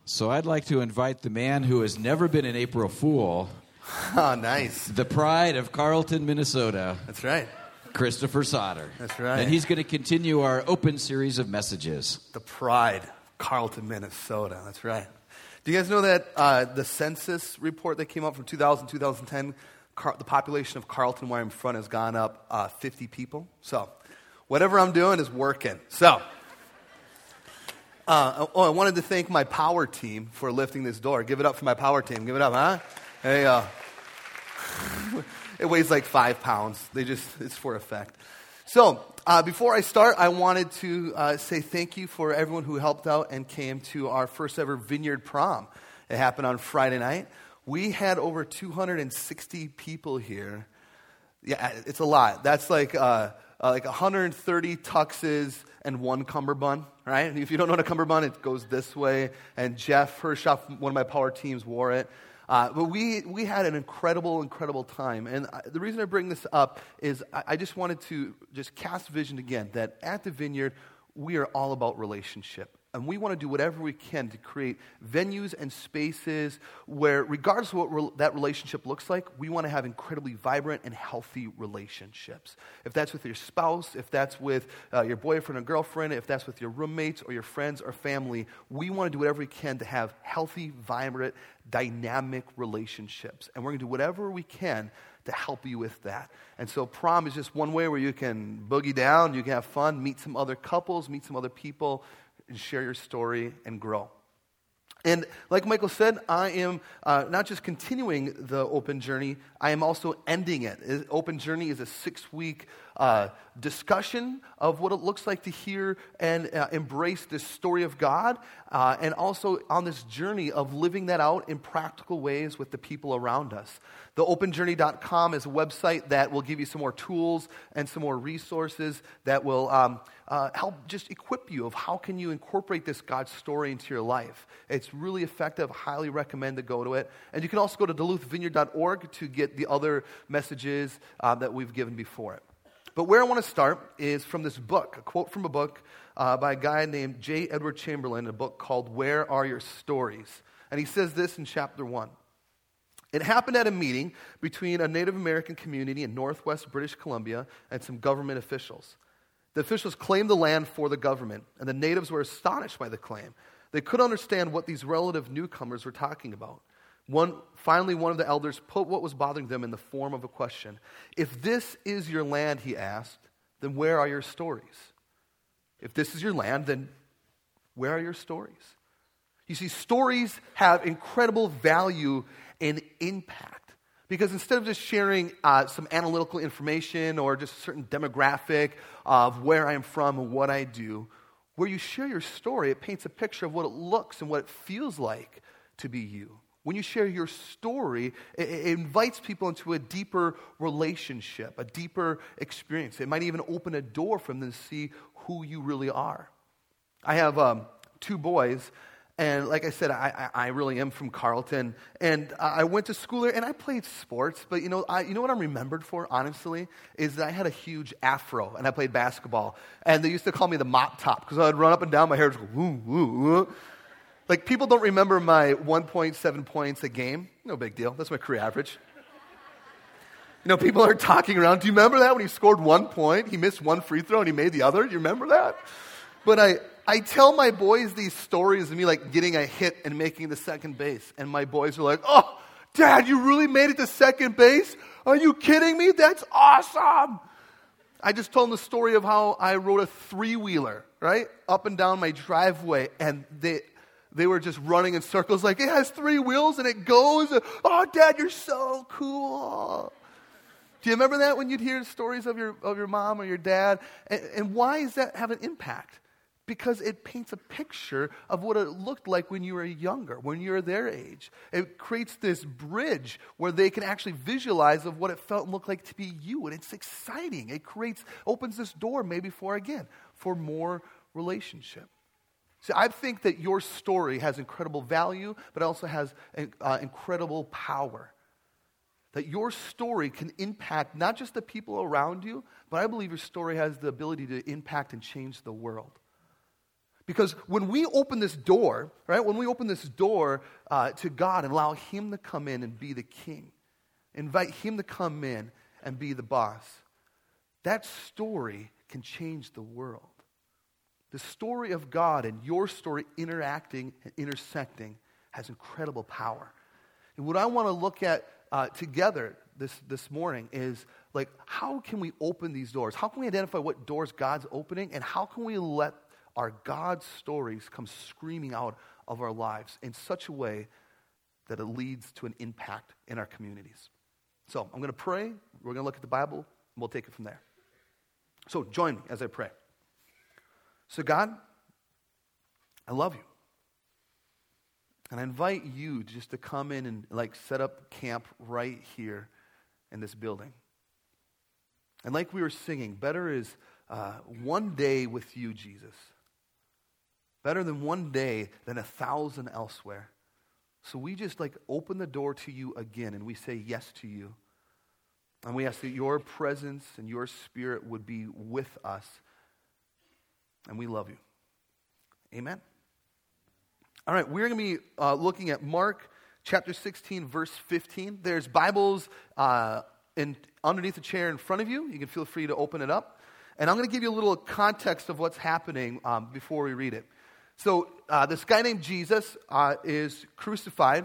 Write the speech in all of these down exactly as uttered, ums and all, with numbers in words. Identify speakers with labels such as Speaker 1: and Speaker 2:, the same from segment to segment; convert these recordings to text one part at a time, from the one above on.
Speaker 1: So I'd like to invite the man who has never been an April Fool,
Speaker 2: Oh, nice.
Speaker 1: the pride of Carlton, Minnesota,
Speaker 2: That's right.
Speaker 1: Christopher Sauter.
Speaker 2: That's right.
Speaker 1: And he's going to continue our open series of messages.
Speaker 2: The pride, Carlton, Minnesota. That's right. Do you guys know that uh, the census report that came out from two thousand, two thousand ten, Car- the population of Carlton, where I'm from, has gone up uh, fifty people? So whatever I'm doing is working. So uh, oh, I wanted to thank my power team for lifting this door. Give it up for my power team. Give it up, huh? Hey, uh, it weighs like five pounds. They just, it's for effect. So, uh, before I start, I wanted to uh, say thank you for everyone who helped out and came to our first ever Vineyard Prom. It happened on Friday night. We had over two hundred sixty people here. Yeah, it's a lot. That's like uh, uh, like one hundred thirty tuxes and one cummerbund, right? And if you don't know what a cummerbund, it goes this way. And Jeff Hershoff, one of my power teams, wore it. Uh, but we we had an incredible, incredible time. And I, the reason I bring this up is I, I just wanted to just cast vision again that at the Vineyard, we are all about relationship. And we want to do whatever we can to create venues and spaces where, regardless of what re- that relationship looks like, we want to have incredibly vibrant and healthy relationships. If that's with your spouse, if that's with uh, your boyfriend or girlfriend, if that's with your roommates or your friends or family, we want to do whatever we can to have healthy, vibrant, dynamic relationships. And we're going to do whatever we can to help you with that. And so prom is just one way where you can boogie down, you can have fun, meet some other couples, meet some other people, and share your story and grow. And like Michael said, I am uh, not just continuing the Open Journey, I am also ending it. It- Open Journey is a six-week uh, discussion of what it looks like to hear and uh, embrace this story of God, uh, and also on this journey of living that out in practical ways with the people around us. The open journey dot com is a website that will give you some more tools and some more resources that will um, uh, help just equip you of how can you incorporate this God story into your life. It's really effective. Highly recommend to go to it. And you can also go to duluth vineyard dot org to get the other messages uh, that we've given before it. But where I want to start is from this book, a quote from a book uh, by a guy named J. Edward Chamberlain, a book called Where Are Your Stories? And he says this in chapter one. It happened at a meeting between a Native American community in northwest British Columbia and some government officials. The officials claimed the land for the government, and the natives were astonished by the claim. They couldn't understand what these relative newcomers were talking about. One, finally, one of the elders put what was bothering them in the form of a question. If this is your land, he asked, then where are your stories? If this is your land, then where are your stories? You see, stories have incredible value and impact. Because instead of just sharing uh, some analytical information or just a certain demographic of where I am from and what I do, where you share your story, it paints a picture of what it looks and what it feels like to be you. When you share your story, it, it invites people into a deeper relationship, a deeper experience. It might even open a door for them to see who you really are. I have um, two boys. And like I said, I, I, I really am from Carlton, and I went to school there, and I played sports. But you know, I, you know what I'm remembered for, honestly, is that I had a huge afro, and I played basketball. And they used to call me the mop top because I'd run up and down, my hair would go woo woo woo. Like people don't remember my one point seven points a game. No big deal. That's my career average. You know, people are talking around. Do you remember that when he scored one point, he missed one free throw, and he made the other? Do you remember that? But I. I tell my boys these stories of me like getting a hit and making the second base. And my boys are like, oh, Dad, you really made it to second base? Are you kidding me? That's awesome. I just told them the story of how I rode a three-wheeler, right, up and down my driveway. And they they were just running in circles like, it has three wheels and it goes. Oh, Dad, you're so cool. Do you remember that when you'd hear stories of your of your mom or your dad? And, and why does that have an impact? Because it paints a picture of what it looked like when you were younger, when you were their age. It creates this bridge where they can actually visualize of what it felt and looked like to be you. And it's exciting. It creates, opens this door maybe for, again, for more relationship. See, I think that your story has incredible value, but also has uh, incredible power. That your story can impact not just the people around you, but I believe your story has the ability to impact and change the world. Because when we open this door, right, when we open this door uh, to God and allow him to come in and be the king, invite him to come in and be the boss, that story can change the world. The story of God and your story interacting and intersecting has incredible power. And what I want to look at uh, together this, this morning is, like, how can we open these doors? How can we identify what doors God's opening? And how can we let our God stories come screaming out of our lives in such a way that it leads to an impact in our communities? So I'm going to pray. We're going to look at the Bible, and we'll take it from there. So join me as I pray. So God, I love you. And I invite you just to come in and like set up camp right here in this building. And like we were singing, better is uh, one day with you, Jesus. Better than one day than a thousand elsewhere. So we just like open the door to you again and we say yes to you. And we ask that your presence and your spirit would be with us. And we love you. Amen. All right, we're going to be uh, looking at Mark chapter sixteen, verse fifteen. There's Bibles uh, in, underneath the chair in front of you. You can feel free to open it up. And I'm going to give you a little context of what's happening um, before we read it. So uh, this guy named Jesus uh, is crucified.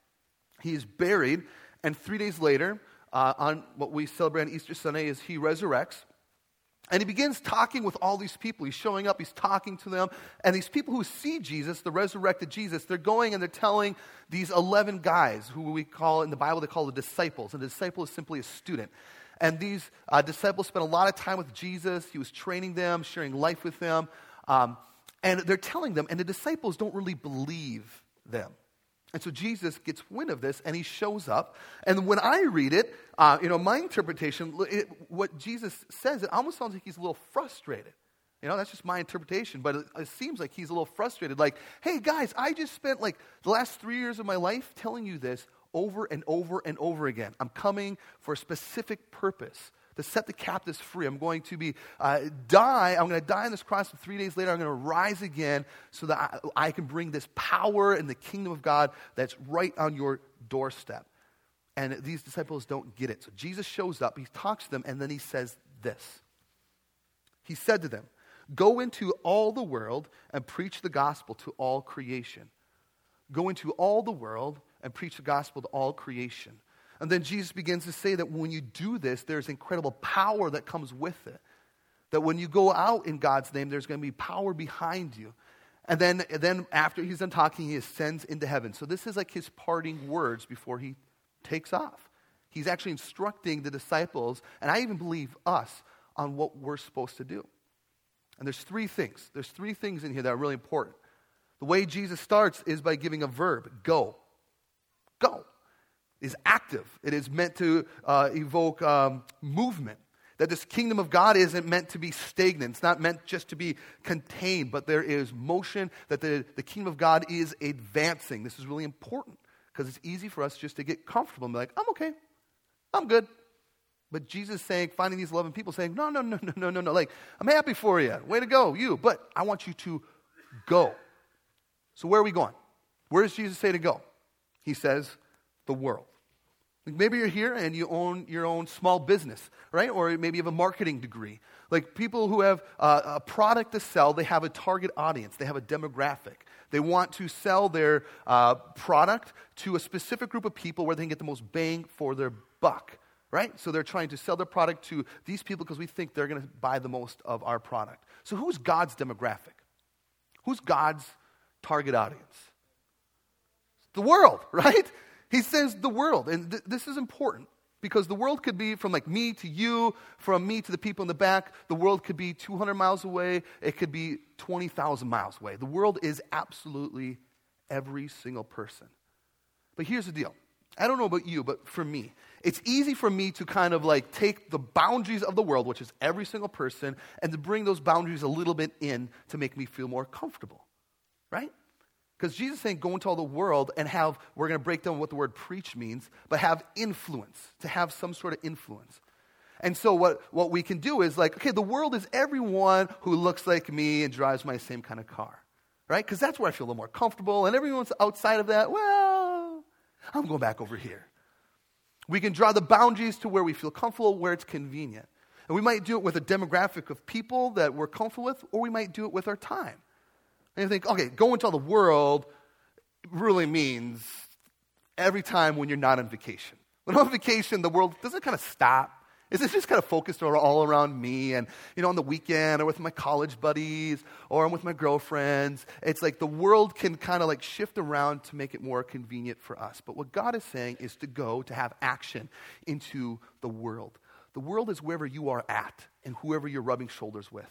Speaker 2: He is buried. And three days later, uh, on what we celebrate on Easter Sunday, is he resurrects. And he begins talking with all these people. He's showing up, he's talking to them. And these people who see Jesus, the resurrected Jesus, they're going and they're telling these eleven guys, who we call, in the Bible, they call the disciples. And a disciple is simply a student. And these uh, disciples spent a lot of time with Jesus. He was training them, sharing life with them. Um, and they're telling them, and the disciples don't really believe them. And so Jesus gets wind of this, and he shows up. And when I read it, uh, you know, my interpretation, it, what Jesus says, it almost sounds like he's a little frustrated. You know, that's just my interpretation. But it, it seems like he's a little frustrated. Like, hey, guys, I just spent like the last three years of my life telling you this over and over and over again. I'm coming for a specific purpose, to set the captives free. I'm going to be uh, die. I'm going to die on this cross, and three days later I'm going to rise again so that I, I can bring this power in the kingdom of God that's right on your doorstep. And these disciples don't get it. So Jesus shows up, he talks to them, and then he says this. He said to them, "Go into all the world and preach the gospel to all creation." Go into all the world and preach the gospel to all creation. And then Jesus begins to say that when you do this, there's incredible power that comes with it. That when you go out in God's name, there's going to be power behind you. And then, and then after he's done talking, he ascends into heaven. So this is like his parting words before he takes off. He's actually instructing the disciples, and I even believe us, on what we're supposed to do. And there's three things. There's three things in here that are really important. The way Jesus starts is by giving a verb, go. Go. Is active. It is meant to uh, evoke um, movement. That this kingdom of God isn't meant to be stagnant. It's not meant just to be contained, but there is motion, that the, the kingdom of God is advancing. This is really important because it's easy for us just to get comfortable and be like, I'm okay. I'm good. But Jesus saying, finding these eleven people saying, no, no, no, no, no, no, no. Like, I'm happy for you. Way to go, you. But I want you to go. So where are we going? Where does Jesus say to go? He says, the world. Maybe you're here and you own your own small business, right? Or maybe you have a marketing degree. Like people who have uh, a product to sell, they have a target audience. They have a demographic. They want to sell their uh, product to a specific group of people where they can get the most bang for their buck, right? So they're trying to sell their product to these people because we think they're going to buy the most of our product. So who's God's demographic? Who's God's target audience? The world, right? He says the world, and th- this is important because the world could be from like me to you, from me to the people in the back. The world could be two hundred miles away. It could be twenty thousand miles away. The world is absolutely every single person. But here's the deal. I don't know about you, but for me, it's easy for me to kind of like take the boundaries of the world, which is every single person, and to bring those boundaries a little bit in to make me feel more comfortable, right? Because Jesus is saying, go into all the world and have, we're going to break down what the word preach means, but have influence, to have some sort of influence. And so what, what we can do is like, okay, the world is everyone who looks like me and drives my same kind of car. right? Because that's where I feel a little more comfortable. And everyone's outside of that, well, I'm going back over here. We can draw the boundaries to where we feel comfortable, where it's convenient. And we might do it with a demographic of people that we're comfortable with, or we might do it with our time. And you think, okay, go into the world really means every time when you're not on vacation. When I'm on vacation, the world doesn't kind of stop. Is it just kind of focused all around me and, you know, on the weekend or with my college buddies or I'm with my girlfriends? It's like the world can kind of like shift around to make it more convenient for us. But what God is saying is to go, to have action into the world. The world is wherever you are at and whoever you're rubbing shoulders with.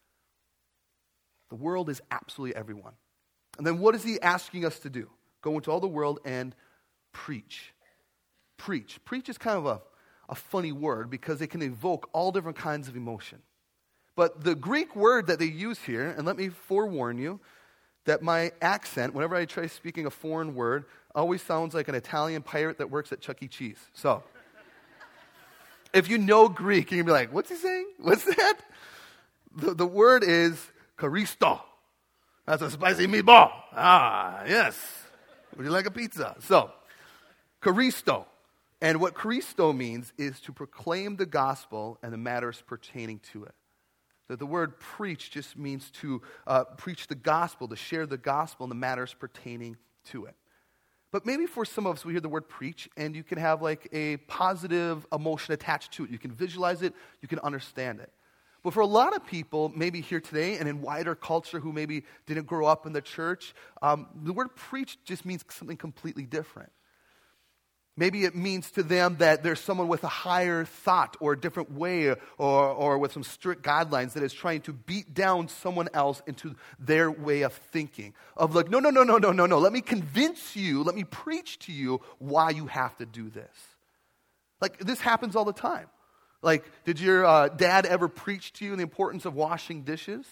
Speaker 2: The world is absolutely everyone. And then what is he asking us to do? Go into all the world and preach. Preach. Preach is kind of a a funny word because it can evoke all different kinds of emotion. But the Greek word that they use here, and let me forewarn you that my accent, whenever I try speaking a foreign word, always sounds like an Italian pirate that works at Chuck E. Cheese. So, if you know Greek, you're going to be like, what's he saying? What's that? The, the word is charisto. That's a spicy meatball. Ah, yes. Would you like a pizza? So, charisto. And what Christo means is to proclaim the gospel and the matters pertaining to it. That the word preach just means to uh, preach the gospel, to share the gospel and the matters pertaining to it. But maybe for some of us, we hear the word preach, and you can have like a positive emotion attached to it. You can visualize it, you can understand it. But for a lot of people, maybe here today and in wider culture who maybe didn't grow up in the church, um, the word preach just means something completely different. Maybe it means to them that there's someone with a higher thought or a different way or, or with some strict guidelines that is trying to beat down someone else into their way of thinking. Of like, no, no, no, no, no, no, no. Let me convince you, let me preach to you why you have to do this. Like, this happens all the time. Like, did your uh, dad ever preach to you the importance of washing dishes?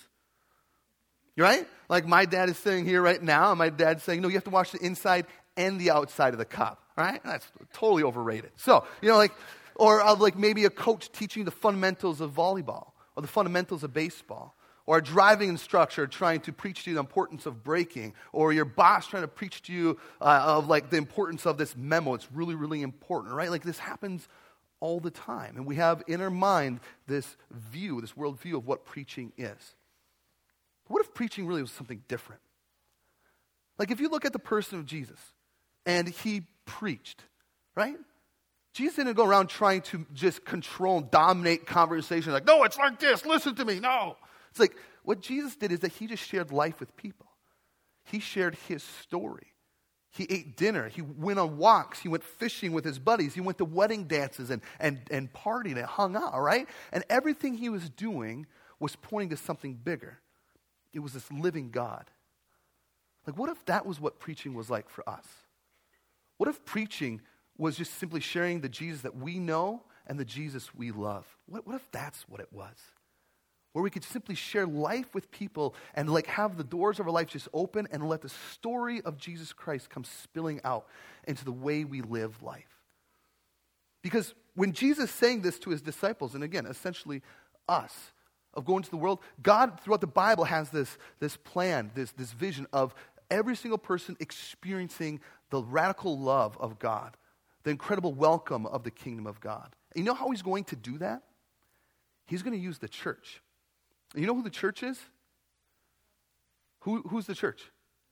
Speaker 2: Right? Like, my dad is sitting here right now, and my dad's saying, no, you have to wash the inside and the outside of the cup. Right? That's totally overrated. So, you know, like, or uh, like maybe a coach teaching the fundamentals of volleyball or the fundamentals of baseball, or a driving instructor trying to preach to you the importance of braking, or your boss trying to preach to you uh, of like the importance of this memo. It's really, really important, right? Like this happens all the time. And we have in our mind this view, this world view of what preaching is. But what if preaching really was something different? Like if you look at the person of Jesus, and he preached, right? Jesus didn't go around trying to just control and dominate conversation. Like, no, it's like this. Listen to me. No. It's like what Jesus did is that he just shared life with people. He shared his story. He ate dinner. He went on walks. He went fishing with his buddies. He went to wedding dances and, and, and partied and hung out, right? And everything he was doing was pointing to something bigger. It was this living God. Like, what if that was what preaching was like for us? What if preaching was just simply sharing the Jesus that we know and the Jesus we love? What, what if that's what it was? Where we could simply share life with people and like have the doors of our life just open and let the story of Jesus Christ come spilling out into the way we live life. Because when Jesus saying this to his disciples, and again, essentially us, of going to the world, God throughout the Bible has this, this plan, this, this vision of every single person experiencing the radical love of God, the incredible welcome of the kingdom of God. And you know how he's going to do that? He's going to use the church. And you know who the church is? Who, who's the church?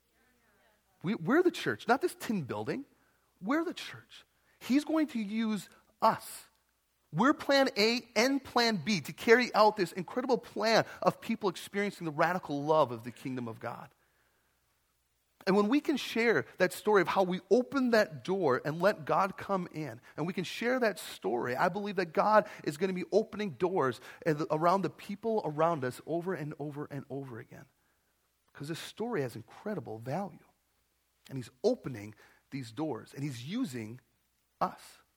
Speaker 2: We, we're the church, not this tin building. We're the church. He's going to use us. We're plan A and plan B to carry out this incredible plan of people experiencing the radical love of the kingdom of God. And when we can share that story of how we open that door and let God come in, and we can share that story, I believe that God is going to be opening doors around the people around us over and over and over again. Because this story has incredible value. And he's opening these doors, and he's using us.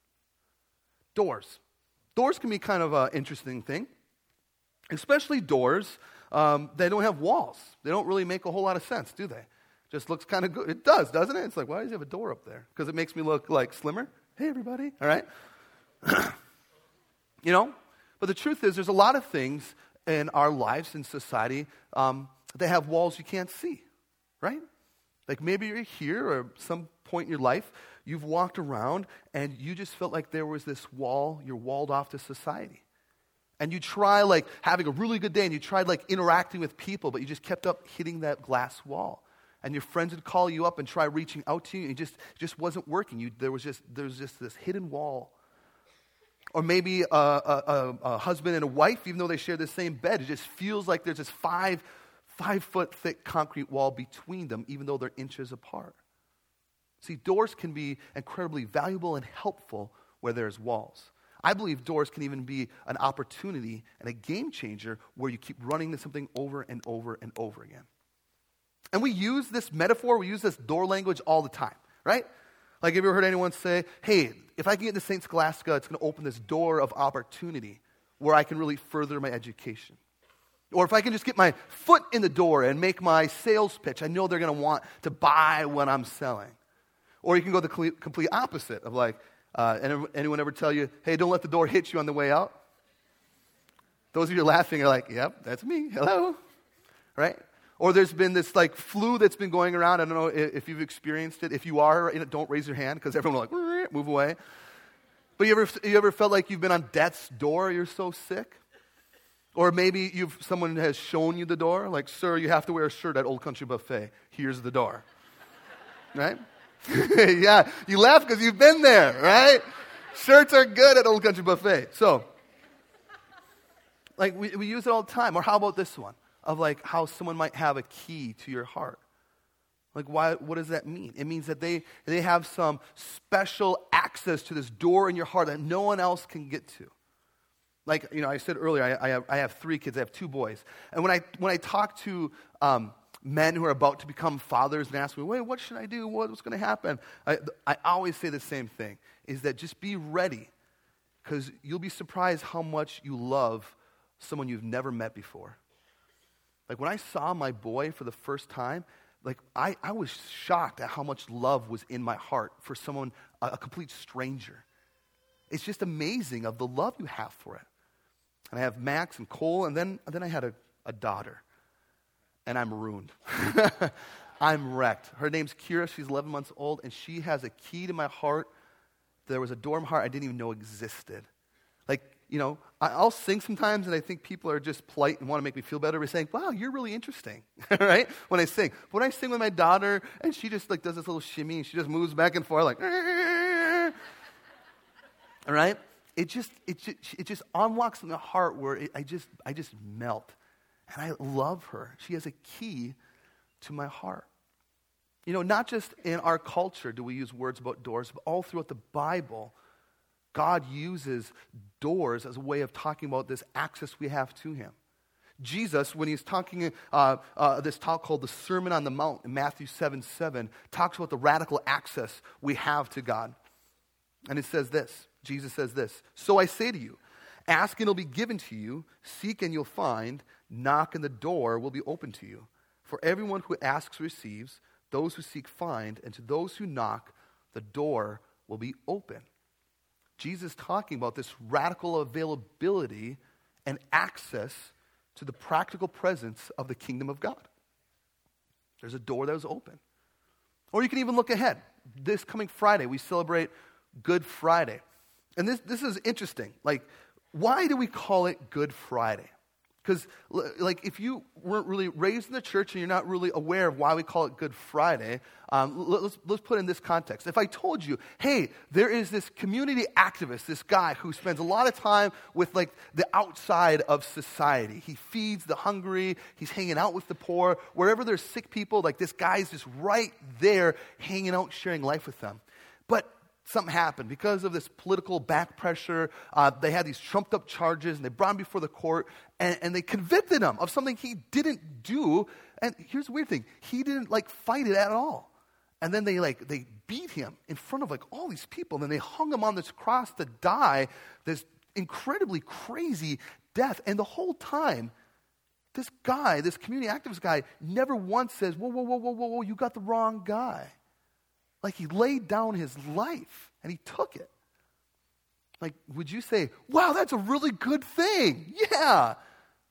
Speaker 2: Doors. Doors can be kind of an interesting thing, especially doors um, that don't have walls. They don't really make a whole lot of sense, do they? Just looks kind of good. It does, doesn't it? It's like, why does he have a door up there? Because it makes me look like slimmer. Hey, everybody. All right? You know? But the truth is, there's a lot of things in our lives, in society, um, that have walls you can't see. right? Like maybe you're here or some point in your life, you've walked around and you just felt like there was this wall, you're walled off to society. And you try like having a really good day and you tried like interacting with people, but you just kept up hitting that glass wall. And your friends would call you up and try reaching out to you and it just, it just wasn't working. You, there was just there was just this hidden wall. Or maybe a, a, a, a husband and a wife, even though they share the same bed, it just feels like there's this five, five foot thick concrete wall between them, even though they're inches apart. See, doors can be incredibly valuable and helpful where there's walls. I believe doors can even be an opportunity and a game changer where you keep running into something over and over and over again. And we use this metaphor, we use this door language all the time, right? Like, have you ever heard anyone say, hey, if I can get into Saint Scholastica, it's going to open this door of opportunity where I can really further my education. Or if I can just get my foot in the door and make my sales pitch, I know they're going to want to buy what I'm selling. Or you can go the complete opposite of like, uh, anyone ever tell you, hey, don't let the door hit you on the way out? Those of you laughing are like, yep, that's me. Hello. Right? Or there's been this like flu that's been going around. I don't know if you've experienced it. If you are, don't raise your hand because everyone will like, move away. But you ever, you ever felt like you've been on death's door, you're so sick? Or maybe you've someone has shown you the door, like, sir, you have to wear a shirt at Old Country Buffet. Here's the door. Right? Yeah, you laugh because you've been there, right? Shirts are good at Old Country Buffet. So, like, we, we use it all the time. Or how about this one? Of like how someone might have a key to your heart. Like, why? What does that mean? It means that they, they have some special access to this door in your heart that no one else can get to. Like, you know, I said earlier, I, I, have, I have three kids. I have two boys. And when I when I talk to um, men who are about to become fathers and ask me, wait, what should I do? What, what's going to happen? I, I always say the same thing, is that just be ready, because you'll be surprised how much you love someone you've never met before. Like, when I saw my boy for the first time, like, I, I was shocked at how much love was in my heart for someone, a, a complete stranger. It's just amazing of the love you have for it. And I have Max and Cole, and then, and then I had a, a daughter. And I'm ruined. I'm wrecked. Her name's Kira. She's eleven months old, and she has a key to my heart. There was a door in my heart I didn't even know existed. Like, you know, I'll sing sometimes, and I think people are just polite and want to make me feel better by saying, wow, you're really interesting, right? When I sing. But when I sing with my daughter, and she just, like, does this little shimmy, and she just moves back and forth, like, all right? It just, it just, it just unlocks in the heart where it, I just, I just melt. And I love her. She has a key to my heart. You know, not just in our culture do we use words about doors, but all throughout the Bible, God uses doors as a way of talking about this access we have to him. Jesus, when he's talking uh, uh, this talk called the Sermon on the Mount in Matthew seven seven, talks about the radical access we have to God. And it says this, Jesus says this, so I say to you, ask and it'll be given to you, seek and you'll find, knock and the door will be open to you. For everyone who asks receives, those who seek find, and to those who knock, the door will be open. Jesus talking about this radical availability and access to the practical presence of the kingdom of God. There's a door that was open. Or you can even look ahead. This coming Friday, we celebrate Good Friday. And this, this is interesting. Like, why do we call it Good Friday? Because, like, if you weren't really raised in the church and you're not really aware of why we call it Good Friday, um, let's, let's put it in this context. If I told you, hey, there is this community activist, this guy who spends a lot of time with, like, the outside of society. He feeds the hungry. He's hanging out with the poor. Wherever there's sick people, like, this guy's just right there hanging out, sharing life with them. But something happened. Because of this political back pressure, uh, they had these trumped up charges, and they brought him before the court, and, and they convicted him of something he didn't do. And here's the weird thing. He didn't, like, fight it at all. And then they, like, they beat him in front of, like, all these people, and then they hung him on this cross to die, this incredibly crazy death. And the whole time, this guy, this community activist guy, never once says, whoa, whoa, whoa, whoa, whoa, whoa, you got the wrong guy. Like, he laid down his life, and he took it. Like, would you say, wow, that's a really good thing? Yeah.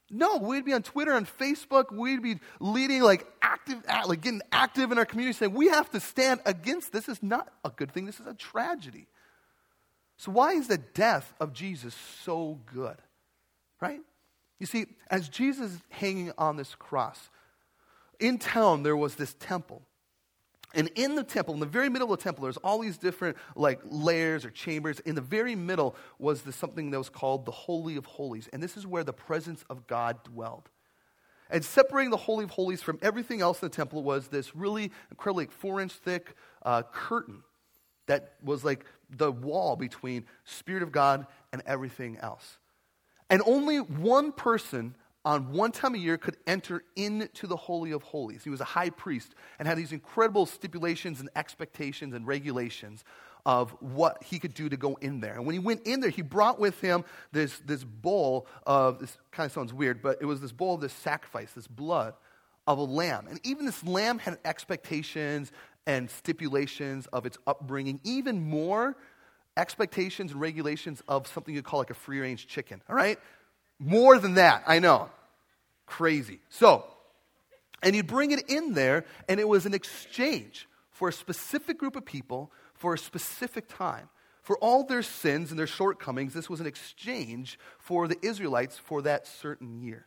Speaker 2: No, we'd be on Twitter, on Facebook. We'd be leading, like active, like getting active in our community, saying we have to stand against this. This is not a good thing. This is a tragedy. So why is the death of Jesus so good, right? You see, as Jesus is hanging on this cross, in town there was this temple. And in the temple, in the very middle of the temple, there's all these different like layers or chambers. In the very middle was this, something that was called the Holy of Holies. And this is where the presence of God dwelled. And separating the Holy of Holies from everything else in the temple was this really incredibly four-inch thick uh, curtain that was like the wall between Spirit of God and everything else. And only one person on one time a year could enter into the Holy of Holies. He was a high priest and had these incredible stipulations and expectations and regulations of what he could do to go in there. And when he went in there, he brought with him this, this bowl of, this kind of sounds weird, but it was this bowl of this sacrifice, this blood of a lamb. And even this lamb had expectations and stipulations of its upbringing, even more expectations and regulations of something you call like a free-range chicken, all right? More than that, I know. Crazy. So, and you bring it in there, and it was an exchange for a specific group of people for a specific time. For all their sins and their shortcomings, this was an exchange for the Israelites for that certain year.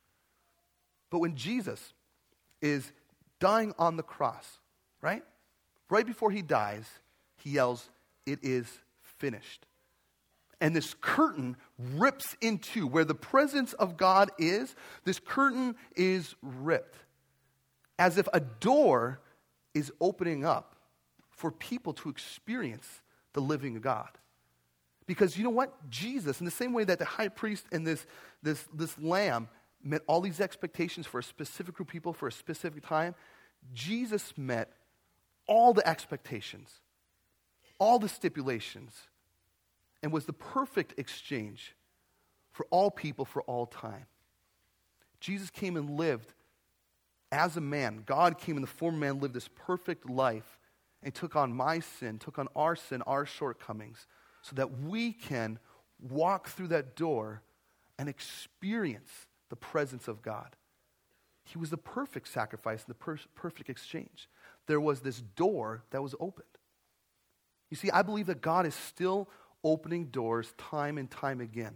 Speaker 2: But when Jesus is dying on the cross, right? Right before he dies, he yells, "It is finished." And this curtain rips in two. Where the presence of God is, this curtain is ripped. As if a door is opening up for people to experience the living God. Because you know what? Jesus, in the same way that the high priest and this, this, this lamb met all these expectations for a specific group of people for a specific time, Jesus met all the expectations, all the stipulations, and was the perfect exchange for all people for all time. Jesus came and lived as a man. God came in the form of man, lived this perfect life, and took on my sin, took on our sin, our shortcomings, so that we can walk through that door and experience the presence of God. He was the perfect sacrifice and the per- perfect exchange. There was this door that was opened. You see, I believe that God is still opening doors time and time again.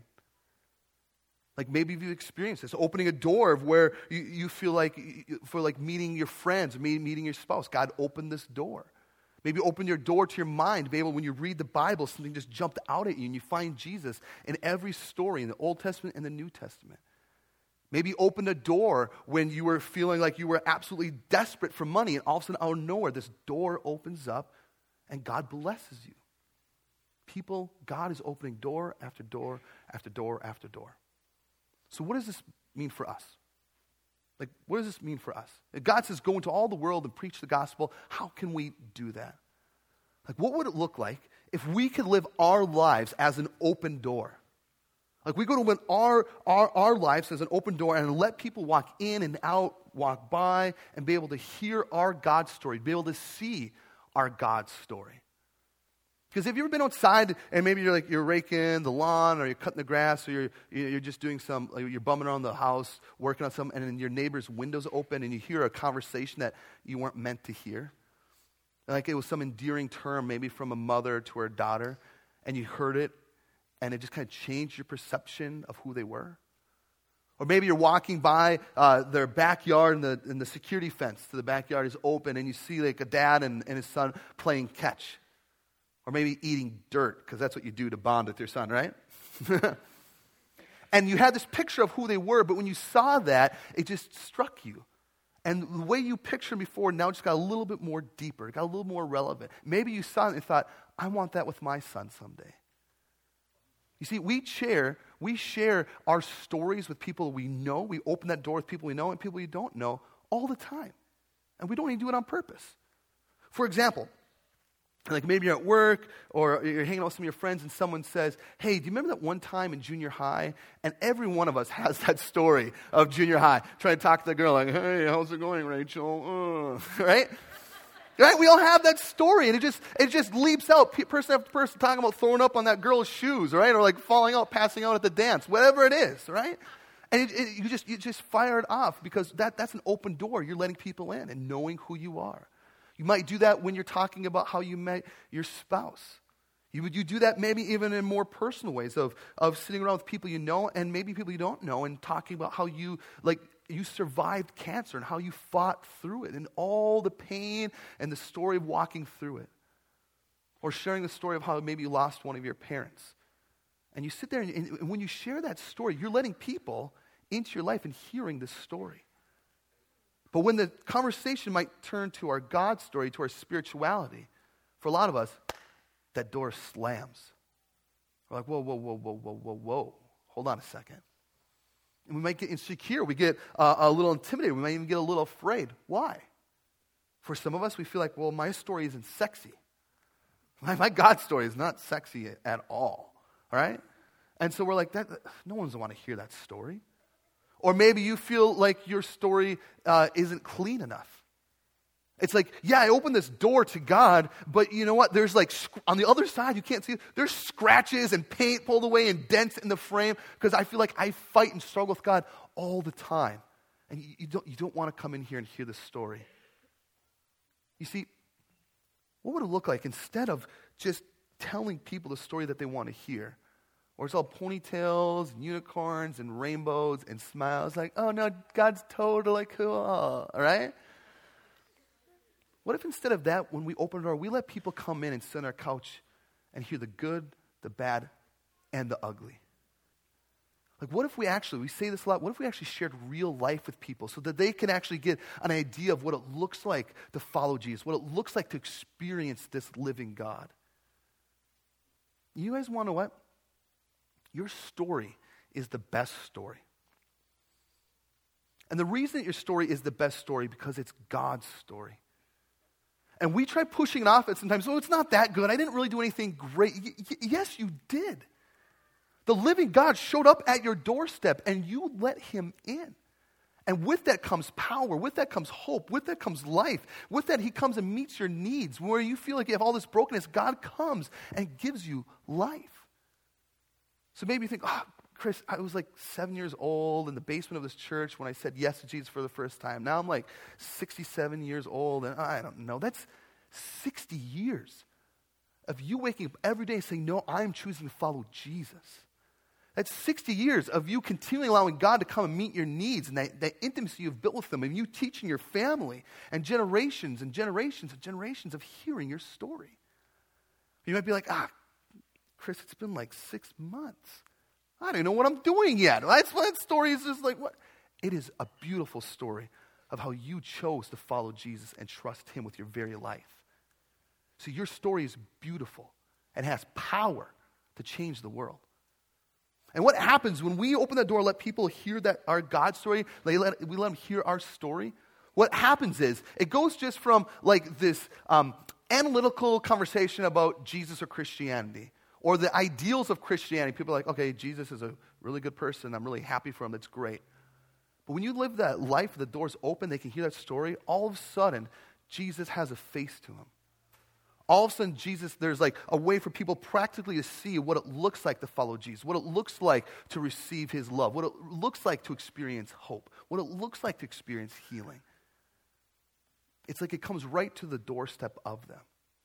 Speaker 2: Like maybe you've experienced this, opening a door of where you, you feel like, for like meeting your friends, meeting your spouse. God opened this door. Maybe open your door to your mind to be able, when you read the Bible, something just jumped out at you and you find Jesus in every story in the Old Testament and the New Testament. Maybe open a door when you were feeling like you were absolutely desperate for money, and all of a sudden out of nowhere, this door opens up and God blesses you. People, God is opening door after door after door after door. So what does this mean for us? Like, what does this mean for us? If God says, go into all the world and preach the gospel, how can we do that? Like, what would it look like if we could live our lives as an open door? Like, we go to win our, our, our lives as an open door and let people walk in and out, walk by, and be able to hear our God story, be able to see our God story. Because have you ever been outside and maybe you're like you're raking the lawn or you're cutting the grass or you're you're just doing some, like you're bumming around the house, working on something, and then your neighbor's window's open and you hear a conversation that you weren't meant to hear? Like it was some endearing term maybe from a mother to her daughter, and you heard it and it just kind of changed your perception of who they were. Or maybe you're walking by uh, their backyard and the, and the security fence to the backyard is open and you see like a dad and, and his son playing catch. Or maybe eating dirt, because that's what you do to bond with your son, right? And you had this picture of who they were, but when you saw that, it just struck you. And the way you pictured them before now just got a little bit more deeper, it got a little more relevant. Maybe you saw it and thought, I want that with my son someday. You see, we share, we share our stories with people we know. We open that door with people we know and people we don't know all the time. And we don't even do it on purpose. For example, like maybe you're at work or you're hanging out with some of your friends and someone says, hey, do you remember that one time in junior high? And every one of us has that story of junior high, trying to talk to the girl like, hey, how's it going, Rachel? Uh, right? Right? We all have that story, and it just it just leaps out, person after person talking about throwing up on that girl's shoes, right? Or like falling out, passing out at the dance, whatever it is, right? And it, it, you just you just fire it off because that, that's an open door. You're letting people in and knowing who you are. You might do that when you're talking about how you met your spouse. You would you do that maybe even in more personal ways of, of sitting around with people you know and maybe people you don't know and talking about how you like you survived cancer and how you fought through it and all the pain and the story of walking through it. Or sharing the story of how maybe you lost one of your parents. And you sit there and, and when you share that story, you're letting people into your life and hearing this story. But when the conversation might turn to our God story, to our spirituality, for a lot of us, that door slams. We're like, whoa, whoa, whoa, whoa, whoa, whoa, whoa. Hold on a second. And we might get insecure. We get uh, a little intimidated. We might even get a little afraid. Why? For some of us, we feel like, well, my story isn't sexy. My, my God story is not sexy at all. All right? And so we're like, that. no one's want to hear that story. Or maybe you feel like your story uh, isn't clean enough. It's like, yeah, I opened this door to God, but you know what? There's like, on the other side, you can't see it. There's scratches and paint pulled away and dents in the frame because I feel like I fight and struggle with God all the time. And you, you don't, you don't want to come in here and hear this story. You see, what would it look like instead of just telling people the story that they want to hear? Or it's all ponytails and unicorns and rainbows and smiles like, oh no, God's totally cool, all right? What if instead of that, when we open the door, we let people come in and sit on our couch and hear the good, the bad, and the ugly? Like what if we actually, we say this a lot, what if we actually shared real life with people so that they can actually get an idea of what it looks like to follow Jesus, what it looks like to experience this living God? You guys want to know what? Your story is the best story. And the reason that your story is the best story because it's God's story. And we try pushing it off at sometimes, oh, it's not that good. I didn't really do anything great. Y- y- yes, you did. The living God showed up at your doorstep and you let him in. And with that comes power. With that comes hope. With that comes life. With that, he comes and meets your needs. Where you feel like you have all this brokenness, God comes and gives you life. So maybe you think, oh, Chris, I was like seven years old in the basement of this church when I said yes to Jesus for the first time. Now I'm like sixty-seven years old, and I don't know. That's sixty years of you waking up every day saying, no, I'm choosing to follow Jesus. That's sixty years of you continually allowing God to come and meet your needs and that, that intimacy you've built with him and you teaching your family and generations and generations and generations of hearing your story. You might be like, ah, Chris, it's been like six months. I don't even know what I'm doing yet. That's why that story is just like, what? It is a beautiful story of how you chose to follow Jesus and trust him with your very life. So your story is beautiful and has power to change the world. And what happens when we open that door, let people hear that our God story, they let, we let them hear our story, what happens is it goes just from like this um, analytical conversation about Jesus or Christianity or the ideals of Christianity. People are like, okay, Jesus is a really good person. I'm really happy for him. That's great. But when you live that life, the door's open, they can hear that story, all of a sudden, Jesus has a face to him. All of a sudden, Jesus, there's like a way for people practically to see what it looks like to follow Jesus, what it looks like to receive his love, what it looks like to experience hope, what it looks like to experience healing. It's like it comes right to the doorstep of them.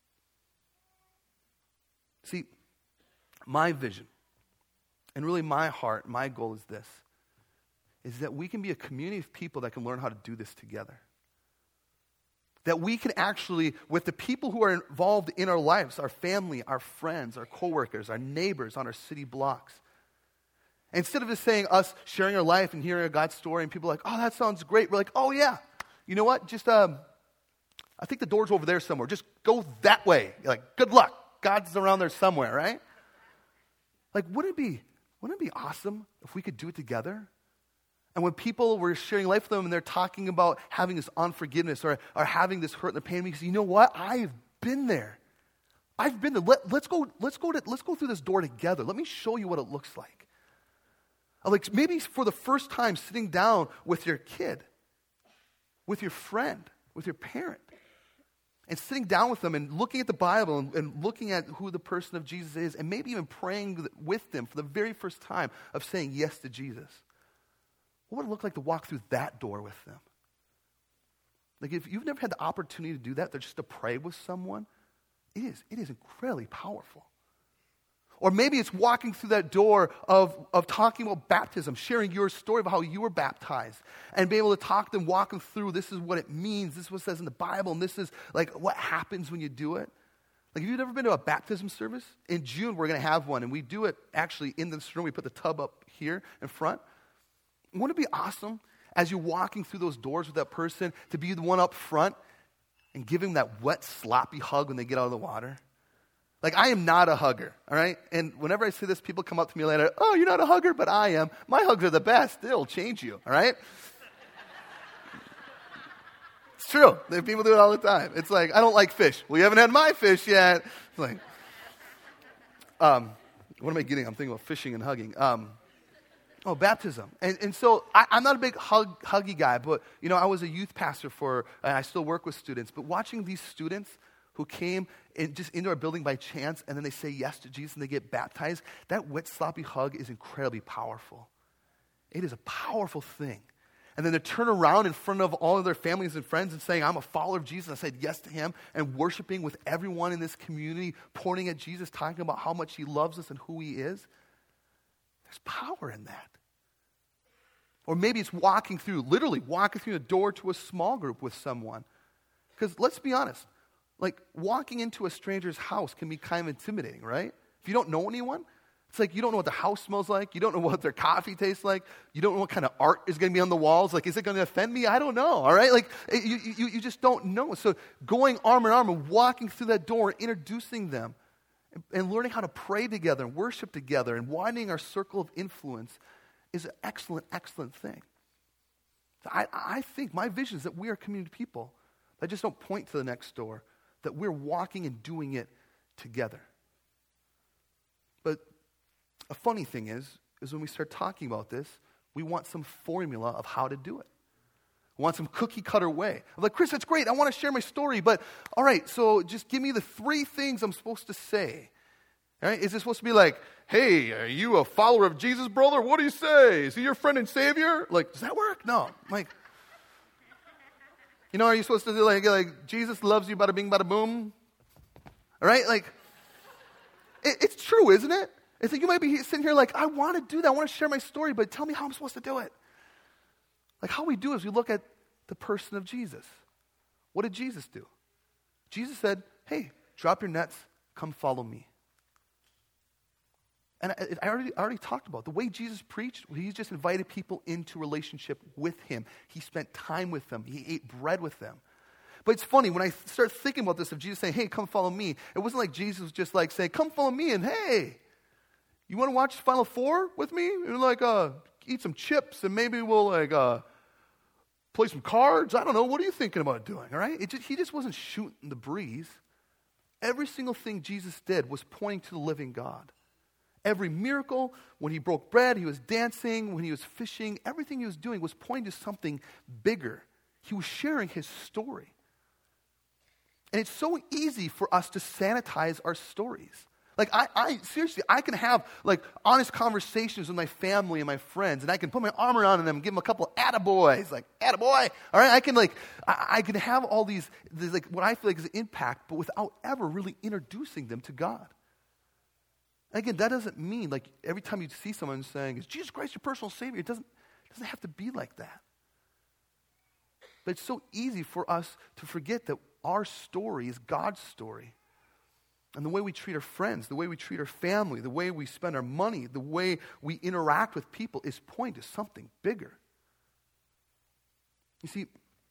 Speaker 2: See, my vision, and really my heart, my goal is this, is that we can be a community of people that can learn how to do this together. That we can actually, with the people who are involved in our lives, our family, our friends, our coworkers, our neighbors on our city blocks, instead of just saying us sharing our life and hearing a God story and people are like, oh, that sounds great. We're like, oh yeah, you know what? Just, um, I think the door's over there somewhere. Just go that way. You're like, good luck. God's around there somewhere, right? Like, wouldn't it be, wouldn't it be awesome if we could do it together? And when people were sharing life with them and they're talking about having this unforgiveness or, or having this hurt and the pain, because you know what? I've been there. I've been there. Let, let's go, let's go to, let's go through this door together. Let me show you what it looks like. Like maybe for the first time sitting down with your kid, with your friend, with your parent, and sitting down with them and looking at the Bible and, and looking at who the person of Jesus is, and maybe even praying with them for the very first time of saying yes to Jesus. What would it look like to walk through that door with them? Like if you've never had the opportunity to do that, to just to pray with someone, it is, it is incredibly powerful. Or maybe it's walking through that door of, of talking about baptism, sharing your story of how you were baptized, and being able to talk to them, walk them through, this is what it means, this is what it says in the Bible, and this is like what happens when you do it. Like if you've never been to a baptism service, in June we're going to have one, and we do it actually in this room. We put the tub up here in front. Wouldn't it be awesome as you're walking through those doors with that person to be the one up front and give them that wet, sloppy hug when they get out of the water? Like, I am not a hugger, all right? And whenever I say this, people come up to me later, oh, you're not a hugger, but I am. My hugs are the best. They'll change you, all right? It's true. People do it all the time. It's like, I don't like fish. Well, you haven't had my fish yet. It's like, um, what am I getting? I'm thinking about fishing and hugging. Um, oh, baptism. And, and so I, I'm not a big hug, huggy guy, but, you know, I was a youth pastor for, and I still work with students, but watching these students who came in, just into our building by chance, and then they say yes to Jesus and they get baptized, that wet, sloppy hug is incredibly powerful. It is a powerful thing. And then to turn around in front of all of their families and friends and saying, I'm a follower of Jesus, I said yes to him, and worshiping with everyone in this community, pointing at Jesus, talking about how much he loves us and who he is. There's power in that. Or maybe it's walking through, literally walking through the door to a small group with someone. Because let's be honest, like, walking into a stranger's house can be kind of intimidating, right? If you don't know anyone, it's like you don't know what the house smells like. You don't know what their coffee tastes like. You don't know what kind of art is going to be on the walls. Like, is it going to offend me? I don't know, all right? Like, you, you, you just don't know. So going arm in arm and walking through that door, introducing them, and, and learning how to pray together and worship together and widening our circle of influence is an excellent, excellent thing. So I, I think my vision is that we are community people that just don't point to the next door, that we're walking and doing it together. But a funny thing is, is when we start talking about this, we want some formula of how to do it. We want some cookie cutter way. I'm like, Chris, that's great. I want to share my story, but all right, so just give me the three things I'm supposed to say. All right? Is it supposed to be like, hey, are you a follower of Jesus, brother? What do you say? Is he your friend and savior? Like, does that work? No. I'm like, you know, are you supposed to do like, like Jesus loves you, bada bing, bada boom? All right? Like, it, it's true, isn't it? It's like you might be sitting here like, I want to do that. I want to share my story, but tell me how I'm supposed to do it. Like, how we do is we look at the person of Jesus. What did Jesus do? Jesus said, hey, drop your nets, come follow me. And I, I, already, I already talked about it. The way Jesus preached, he just invited people into relationship with him. He spent time with them. He ate bread with them. But it's funny, when I start thinking about this of Jesus saying, hey, come follow me, it wasn't like Jesus was just like saying, come follow me, and hey, you want to watch Final Four with me? And like, uh, eat some chips, and maybe we'll like uh, play some cards. I don't know. What are you thinking about doing? All right? It just, he just wasn't shooting the breeze. Every single thing Jesus did was pointing to the living God. Every miracle, when he broke bread, he was dancing, when he was fishing, everything he was doing was pointing to something bigger. He was sharing his story. And it's so easy for us to sanitize our stories. Like, I, I seriously, I can have, like, honest conversations with my family and my friends, and I can put my arm around them and give them a couple of attaboys, like, attaboy, all right? I can, like, I, I can have all these, these, like, what I feel like is an impact, but without ever really introducing them to God. And again, that doesn't mean, like, every time you see someone saying, is Jesus Christ your personal Savior? It doesn't, it doesn't have to be like that. But it's so easy for us to forget that our story is God's story. And the way we treat our friends, the way we treat our family, the way we spend our money, the way we interact with people is pointing to something bigger. You see,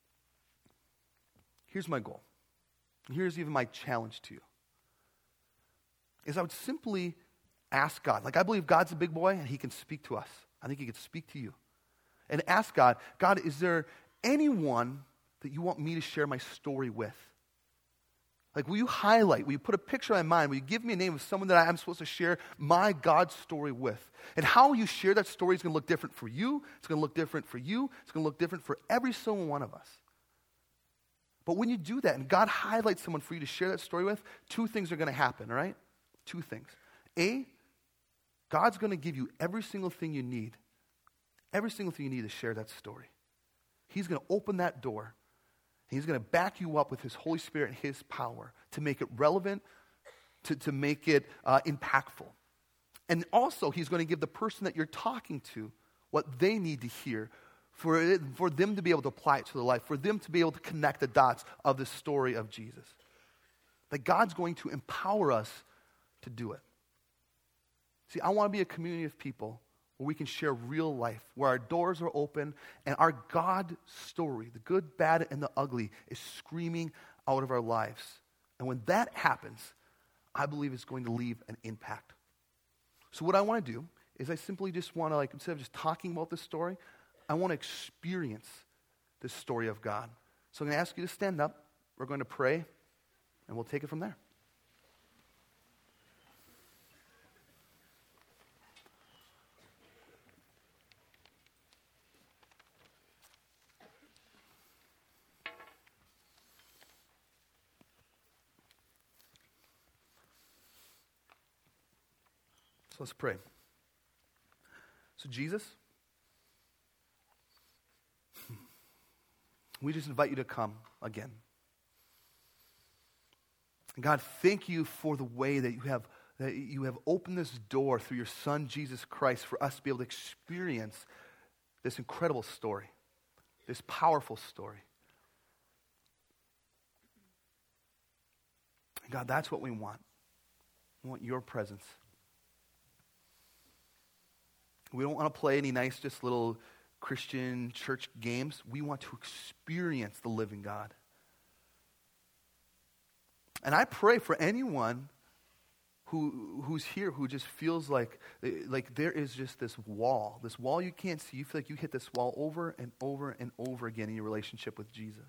Speaker 2: here's my goal. Here's even my challenge to you. Is I would simply ask God. Like, I believe God's a big boy and he can speak to us. I think he can speak to you. And ask God, God, is there anyone that you want me to share my story with? Like, will you highlight, will you put a picture in my mind, will you give me a name of someone that I'm supposed to share my God story with? And how you share that story is going to look different for you, it's going to look different for you, it's going to look different for every single one of us. But when you do that and God highlights someone for you to share that story with, two things are going to happen, all right? Two things. A, God's going to give you every single thing you need every single thing you need to share that story. He's going to open that door. He's going to back you up with his Holy Spirit and his power to make it relevant, to, to make it uh, impactful. And also, he's going to give the person that you're talking to what they need to hear for, it, for them to be able to apply it to their life, for them to be able to connect the dots of the story of Jesus. That God's going to empower us to do it. See, I want to be a community of people where we can share real life, where our doors are open and our God story, the good, bad, and the ugly, is screaming out of our lives. And when that happens, I believe it's going to leave an impact. So what I want to do is I simply just want to, like, instead of just talking about this story, I want to experience this story of God. So I'm going to ask you to stand up. We're going to pray, and we'll take it from there. So let's pray. So Jesus, we just invite you to come again. And God, thank you for the way that you have that you have opened this door through your Son, Jesus Christ, for us to be able to experience this incredible story, this powerful story. And God, that's what we want. We want your presence. We don't want to play any nice, just little Christian church games. We want to experience the living God. And I pray for anyone who who's here who just feels like, like there is just this wall, this wall you can't see. You feel like you hit this wall over and over and over again in your relationship with Jesus.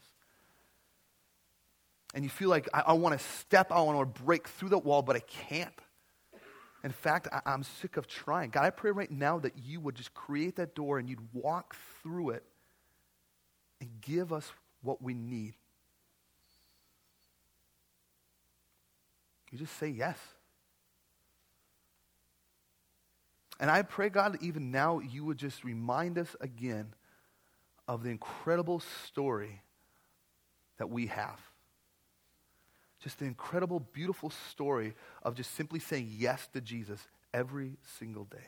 Speaker 2: And you feel like, I, I want to step, I want to break through that wall, but I can't. In fact, I, I'm sick of trying. God, I pray right now that you would just create that door and you'd walk through it and give us what we need. You just say yes. And I pray, God, that even now you would just remind us again of the incredible story that we have. Just the incredible, beautiful story of just simply saying yes to Jesus every single day.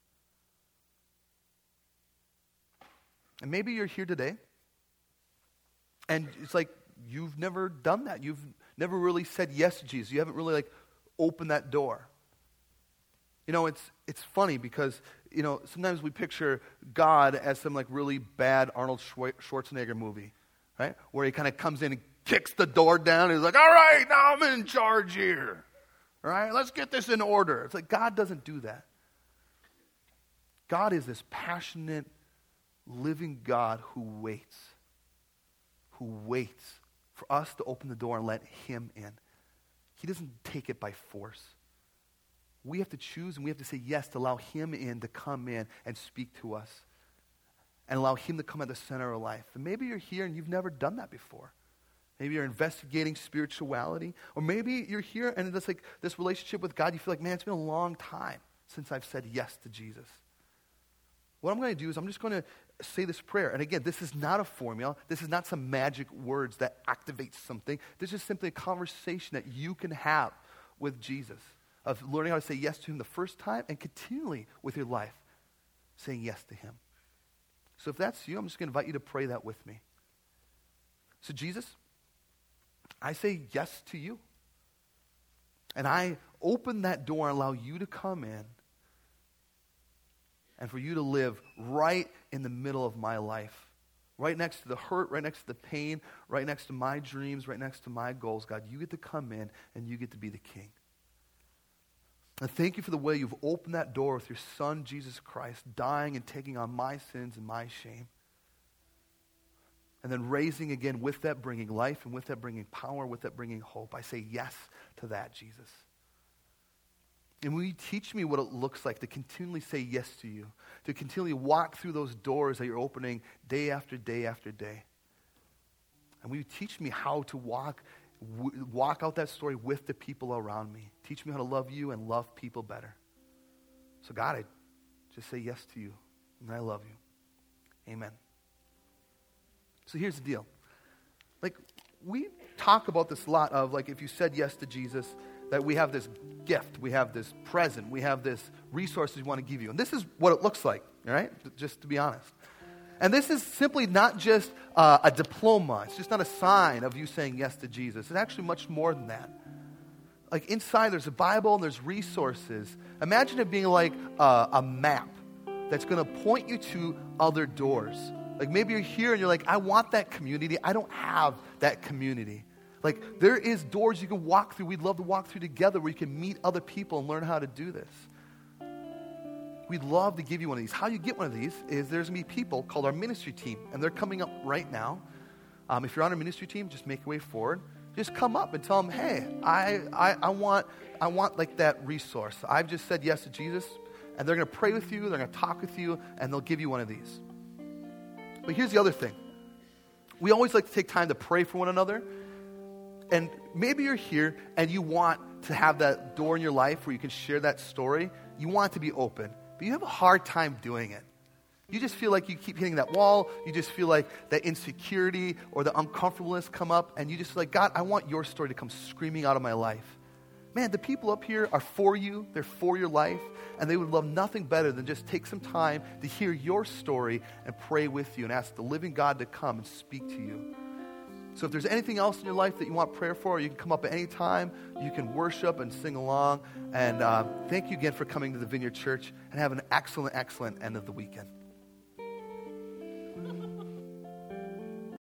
Speaker 2: And maybe you're here today, and it's like you've never done that. You've never really said yes to Jesus. You haven't really like opened that door. You know, it's it's funny because, you know, sometimes we picture God as some like really bad Arnold Schwarzenegger movie, right? Where he kind of comes in and kicks the door down and he's like, all right, now I'm in charge here. All right, let's get this in order. It's like God doesn't do that. God is this passionate, living God who waits. Who waits for us to open the door and let him in. He doesn't take it by force. We have to choose and we have to say yes to allow him in, to come in and speak to us. And allow him to come at the center of our life. And maybe you're here and you've never done that before. Maybe you're investigating spirituality. Or maybe you're here and it's like this relationship with God, you feel like, man, it's been a long time since I've said yes to Jesus. What I'm going to do is I'm just going to say this prayer. And again, this is not a formula. This is not some magic words that activate something. This is simply a conversation that you can have with Jesus. Of learning how to say yes to him the first time and continually with your life saying yes to him. So if that's you, I'm just going to invite you to pray that with me. So Jesus, I say yes to you. And I open that door and allow you to come in and for you to live right in the middle of my life. Right next to the hurt, right next to the pain, right next to my dreams, right next to my goals. God, you get to come in and you get to be the king. And thank you for the way you've opened that door with your Son, Jesus Christ, dying and taking on my sins and my shame. And then raising again, with that bringing life and with that bringing power, with that bringing hope. I say yes to that, Jesus. And will you teach me what it looks like to continually say yes to you, to continually walk through those doors that you're opening day after day after day. And will you teach me how to walk w- walk out that story with the people around me. Teach me how to love you and love people better. So God, I just say yes to you, and I love you. Amen. So here's the deal. Like, we talk about this a lot of, like, if you said yes to Jesus, that we have this gift, we have this present, we have this resources we want to give you. And this is what it looks like, all right? Just to be honest. And this is simply not just uh, a diploma. It's just not a sign of you saying yes to Jesus. It's actually much more than that. Like, inside there's a Bible and there's resources. Imagine it being like a, a map that's going to point you to other doors. Like, maybe you're here and you're like, I want that community. I don't have that community. Like, there is doors you can walk through. We'd love to walk through together where you can meet other people and learn how to do this. We'd love to give you one of these. How you get one of these is there's going to be people called our ministry team, and they're coming up right now. Um, if you're on our ministry team, just make your way forward. Just come up and tell them, hey, I, I, I want, I want like that resource. I've just said yes to Jesus, and they're going to pray with you, they're going to talk with you, and they'll give you one of these. But here's the other thing. We always like to take time to pray for one another. And maybe you're here and you want to have that door in your life where you can share that story. You want it to be open, but you have a hard time doing it. You just feel like you keep hitting that wall. You just feel like that insecurity or the uncomfortableness come up, and you just feel like, God, I want your story to come screaming out of my life. Man, the people up here are for you. They're for your life, and they would love nothing better than just take some time to hear your story and pray with you and ask the living God to come and speak to you. So if there's anything else in your life that you want prayer for, you can come up at any time. You can worship and sing along. And uh, thank you again for coming to the Vineyard Church, and have an excellent, excellent end of the weekend.